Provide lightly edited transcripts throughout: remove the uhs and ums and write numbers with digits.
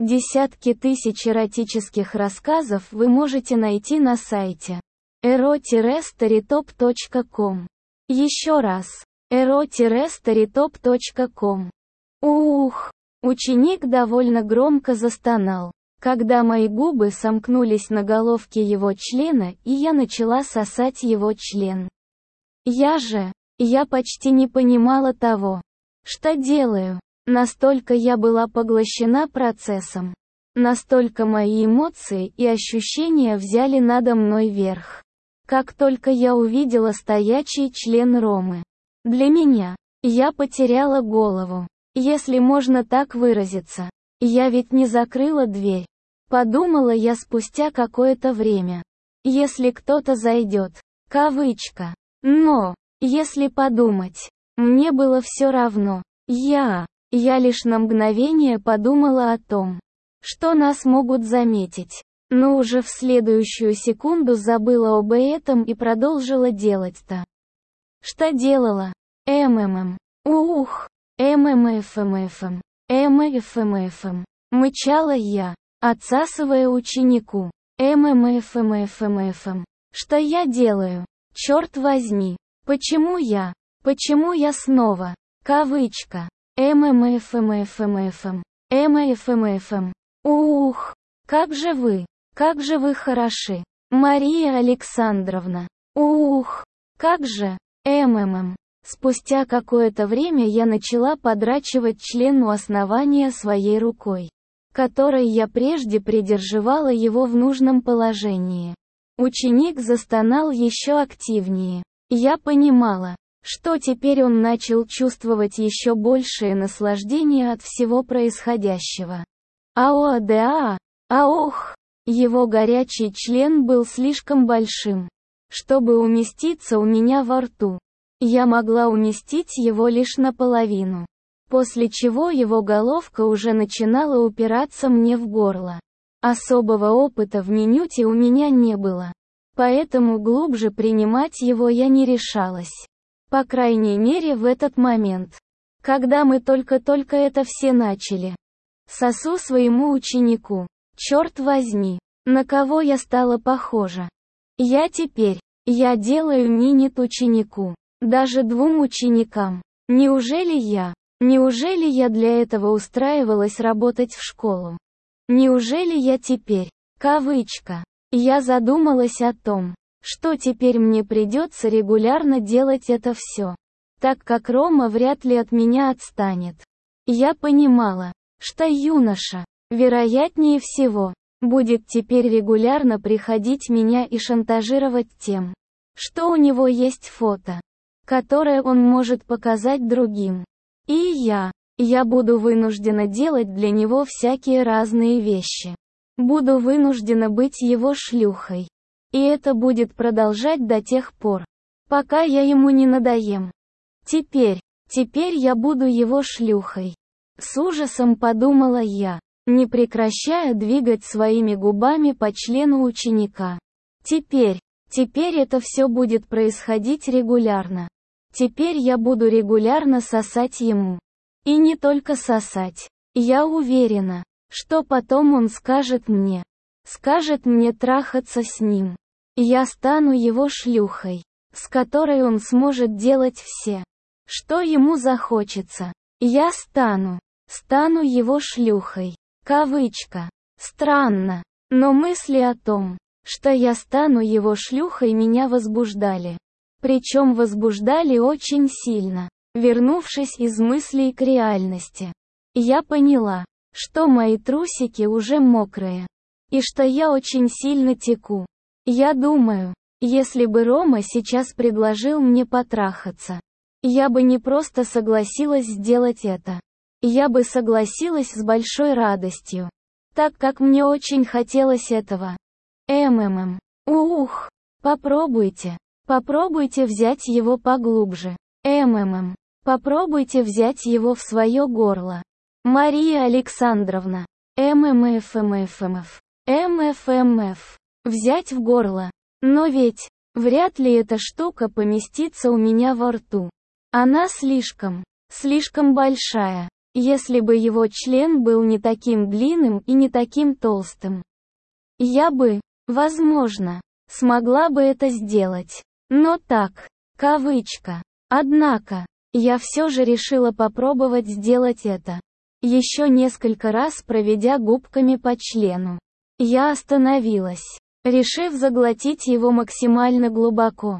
Десятки тысяч эротических рассказов вы можете найти на сайте ero-storytop.com. Еще раз. ero-storytop.com. Ух! Ученик довольно громко застонал, когда мои губы сомкнулись на головке его члена и я начала сосать его член. Я почти не понимала того, что делаю. Настолько я была поглощена процессом. Настолько мои эмоции и ощущения взяли надо мной верх. Как только я увидела стоячий член Ромы. Для меня, я потеряла голову. Если можно так выразиться. Я ведь не закрыла дверь. Подумала я спустя какое-то время. Если кто-то зайдет. Кавычка. Но, если подумать, мне было все равно. Я лишь на мгновение подумала о том, что нас могут заметить, но уже в следующую секунду забыла об этом и продолжила делать-то. Что делала? Ух! Мычала я, отсасывая ученику. Что я делаю? Черт возьми! Почему я снова? Кавычка. Ух! Как же вы хороши, Мария Александровна. Ух! Как же, Спустя какое-то время я начала подрачивать член у основания своей рукой, которой я прежде придерживала его в нужном положении. Ученик застонал еще активнее. Я понимала, что теперь он начал чувствовать еще большее наслаждение от всего происходящего. Ох! Его горячий член был слишком большим, чтобы уместиться у меня во рту. Я могла уместить его лишь наполовину. После чего его головка уже начинала упираться мне в горло. Особого опыта в минюте у меня не было. Поэтому глубже принимать его я не решалась. По крайней мере в этот момент. Когда мы только-только это все начали. Сосу своему ученику. Черт возьми, на кого я стала похожа. Я делаю минет ученику. Даже 2 ученикам. Неужели я для этого устраивалась работать в школу? Неужели я теперь, кавычка, я задумалась о том, что теперь мне придется регулярно делать это все, так как Рома вряд ли от меня отстанет. Я понимала, что юноша, вероятнее всего, будет теперь регулярно приходить меня и шантажировать тем, что у него есть фото, которое он может показать другим. И я буду вынуждена делать для него всякие разные вещи. Буду вынуждена быть его шлюхой. И это будет продолжать до тех пор, пока я ему не надоем. Теперь я буду его шлюхой. С ужасом подумала я, не прекращая двигать своими губами по члену ученика. Теперь это все будет происходить регулярно. Теперь я буду регулярно сосать ему. И не только сосать. Я уверена, что потом он скажет мне трахаться с ним. Я стану его шлюхой, с которой он сможет делать все, что ему захочется. Я стану его шлюхой. Кавычка. Странно, но мысли о том, что я стану его шлюхой, меня возбуждали. Причем возбуждали очень сильно. Вернувшись из мыслей к реальности, я поняла, что мои трусики уже мокрые. И что я очень сильно теку. Я думаю, если бы Рома сейчас предложил мне потрахаться, я бы не просто согласилась сделать это. Я бы согласилась с большой радостью, так как мне очень хотелось этого. Ух! Попробуйте взять его поглубже. Попробуйте взять его в свое горло. Мария Александровна. Взять в горло. Но ведь, вряд ли эта штука поместится у меня во рту. Она слишком большая. Если бы его член был не таким длинным и не таким толстым. Я бы, возможно, смогла бы это сделать. Но так, кавычка. Однако, я все же решила попробовать сделать это. Еще несколько раз проведя губками по члену. Я остановилась, решив заглотить его максимально глубоко.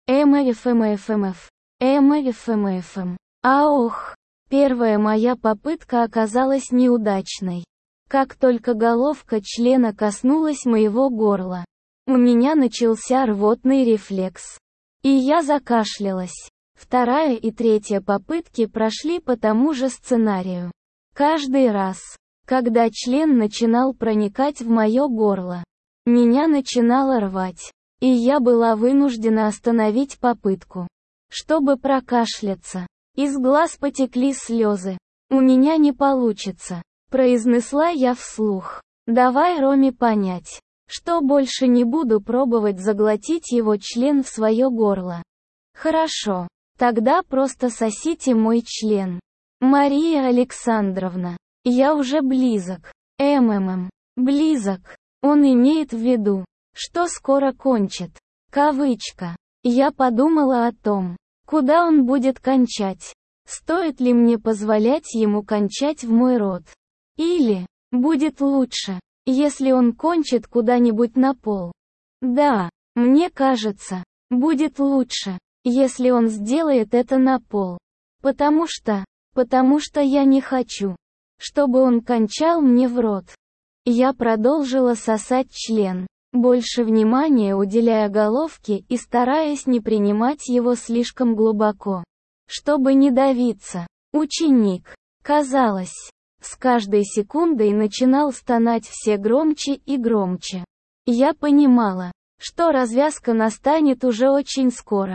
Ох, первая моя попытка оказалась неудачной. Как только головка члена коснулась моего горла, у меня начался рвотный рефлекс. И я закашлялась. Вторая и третья попытки прошли по тому же сценарию. Каждый раз, когда член начинал проникать в мое горло, меня начинало рвать, и я была вынуждена остановить попытку, чтобы прокашляться. Из глаз потекли слезы. «У меня не получится», — произнесла я вслух. «Давай Роме понять, что больше не буду пробовать заглотить его член в свое горло». «Хорошо, тогда просто сосите мой член. Мария Александровна, я уже близок. Близок. Он имеет в виду, что скоро кончит. Кавычка. Я подумала о том, куда он будет кончать. Стоит ли мне позволять ему кончать в мой рот? Или, будет лучше, если он кончит куда-нибудь на пол? Да, мне кажется, будет лучше, если он сделает это на пол. Потому что я не хочу, чтобы он кончал мне в рот. Я продолжила сосать член, больше внимания уделяя головке и стараясь не принимать его слишком глубоко, чтобы не давиться. Ученик, казалось, с каждой секундой начинал стонать все громче и громче. Я понимала, что развязка настанет уже очень скоро.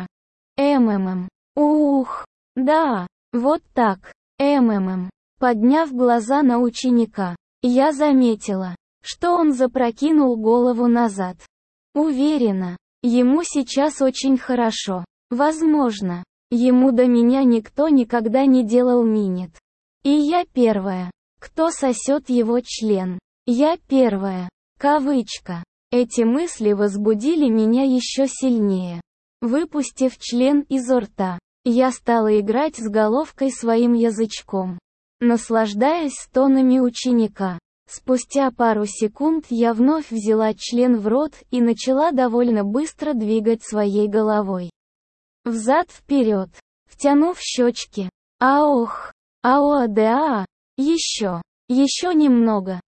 Ух, да, вот так. Подняв глаза на ученика, я заметила, что он запрокинул голову назад. Уверена, ему сейчас очень хорошо. Возможно, ему до меня никто никогда не делал минет. И я первая, кто сосет его член. Я первая. Кавычка. Эти мысли возбудили меня еще сильнее. Выпустив член изо рта, я стала играть с головкой своим язычком, наслаждаясь стонами ученика. Спустя пару секунд я вновь взяла член в рот и начала довольно быстро двигать своей головой. Взад-вперед, втянув щечки. Аох, аоа-да, еще немного.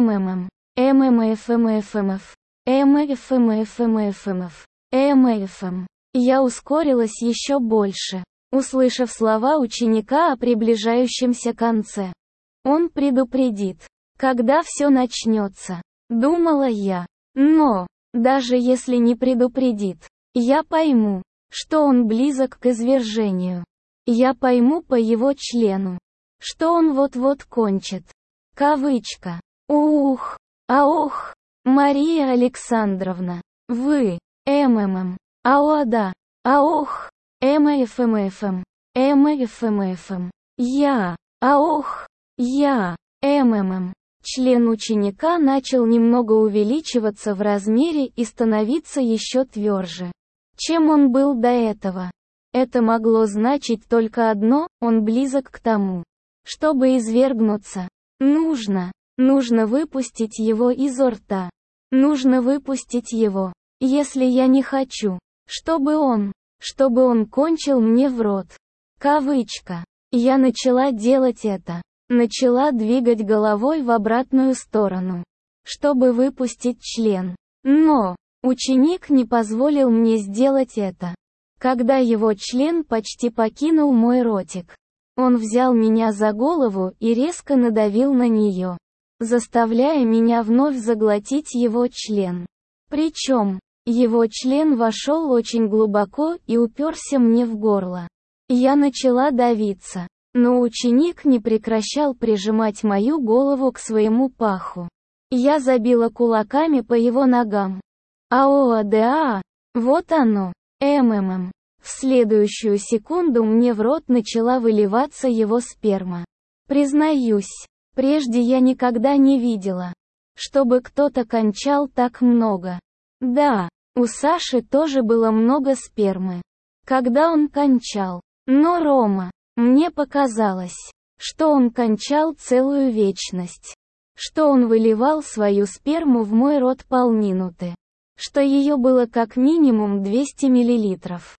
Я ускорилась еще больше, услышав слова ученика о приближающемся конце. Он предупредит, когда все начнется, думала я. Но, даже если не предупредит, я пойму, что он близок к извержению. Я пойму по его члену, что он вот-вот кончит. Кавычка. Ух, аох, Мария Александровна, вы, аода, аох, я, аох, я, Член ученика начал немного увеличиваться в размере и становиться еще тверже, чем он был до этого. Это могло значить только одно: он близок к тому, чтобы извергнуться. Нужно выпустить его изо рта. Нужно выпустить его, если я не хочу, чтобы он кончил мне в рот. Кавычка. Я начала делать это. Начала двигать головой в обратную сторону, чтобы выпустить член. Но ученик не позволил мне сделать это. Когда его член почти покинул мой ротик, он взял меня за голову и резко надавил на нее, заставляя меня вновь заглотить его член. Причем, его член вошел очень глубоко и уперся мне в горло. Я начала давиться, но ученик не прекращал прижимать мою голову к своему паху. Я забила кулаками по его ногам. Аоа-да, вот оно. В следующую секунду мне в рот начала выливаться его сперма. Признаюсь, прежде я никогда не видела, чтобы кто-то кончал так много. Да, у Саши тоже было много спермы, когда он кончал. Но Рома, мне показалось, что он кончал целую вечность. Что он выливал свою сперму в мой рот полминуты. Что ее было как минимум 200 миллилитров.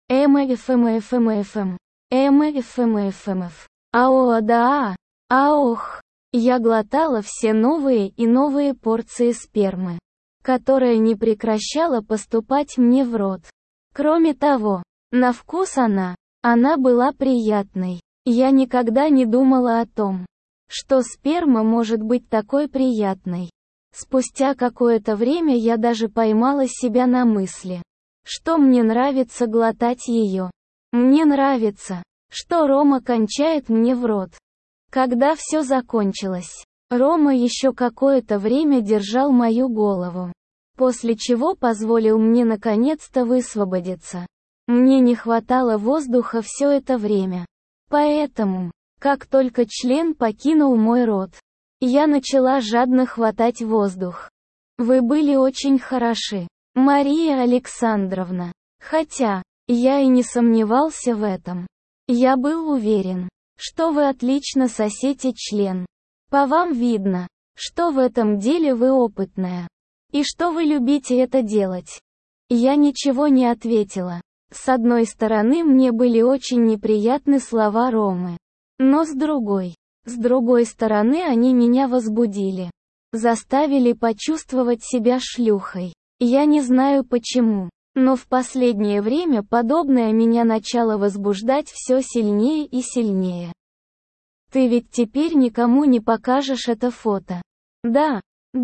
Да, ох. Я глотала все новые и новые порции спермы, которая не прекращала поступать мне в рот. Кроме того, на вкус она была приятной. Я никогда не думала о том, что сперма может быть такой приятной. Спустя какое-то время я даже поймала себя на мысли, что мне нравится глотать ее. Мне нравится, что Рома кончает мне в рот. Когда все закончилось, Рома еще какое-то время держал мою голову, после чего позволил мне наконец-то высвободиться. Мне не хватало воздуха все это время. Поэтому, как только член покинул мой рот, я начала жадно хватать воздух. Вы были очень хороши, Мария Александровна. Хотя, я и не сомневался в этом. Я был уверен, что вы отлично сосете член. По вам видно, что в этом деле вы опытная. И что вы любите это делать. Я ничего не ответила. С одной стороны, мне были очень неприятны слова Ромы. Но с другой стороны, они меня возбудили. Заставили почувствовать себя шлюхой. Я не знаю почему, но в последнее время подобное меня начало возбуждать все сильнее и сильнее. Ты ведь теперь никому не покажешь это фото. Да,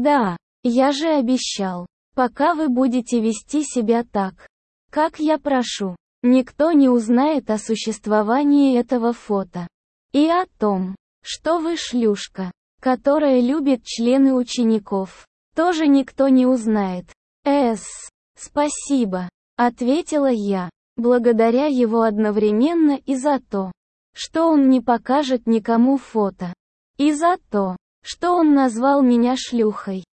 я же обещал. Пока вы будете вести себя так, как я прошу, никто не узнает о существовании этого фото. И о том, что вы шлюшка, которая любит члены учеников, тоже никто не узнает. Спасибо, ответила я, благодаря его одновременно и за то, что он не покажет никому фото, и за то, что он назвал меня шлюхой.